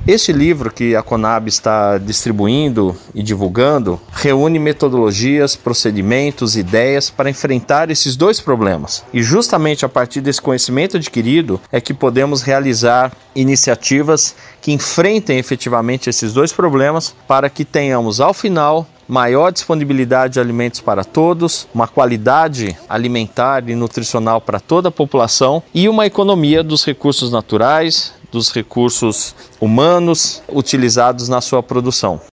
Este livro que a Conab está distribuindo e divulgando reúne metodologias, procedimentos, ideias para enfrentar esses dois problemas. E justamente a partir desse conhecimento adquirido é que podemos realizar iniciativas que enfrentem efetivamente esses dois problemas para que tenhamos, ao final, maior disponibilidade de alimentos para todos, uma qualidade alimentar e nutricional para toda a população e uma economia dos recursos naturais, dos recursos humanos utilizados na sua produção.